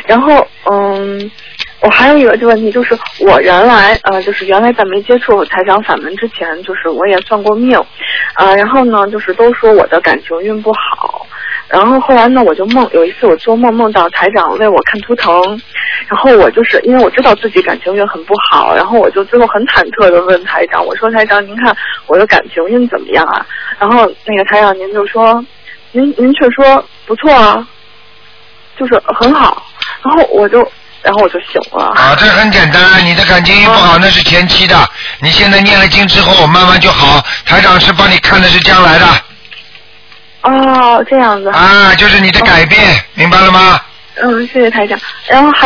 然后我还有一个问题，就是我原来在没接触台长法门之前，就是我也算过命，然后呢，就是都说我的感情运不好，然后后来呢，我就有一次我做梦到台长为我看图腾，然后我就是因为我知道自己感情运很不好，然后我就最后很忐忑的问台长，我说台长您看我的感情运怎么样啊？然后那个台长您就说您却说不错啊，就是很好，然后我就醒了。 啊，这很简单，你的感情运不好那是前期的，你现在念了经之后慢慢就好，台长是帮你看的是将来的。 哦，这样子。 啊，就是你的改变，明白了吗？ 谢谢台长。然后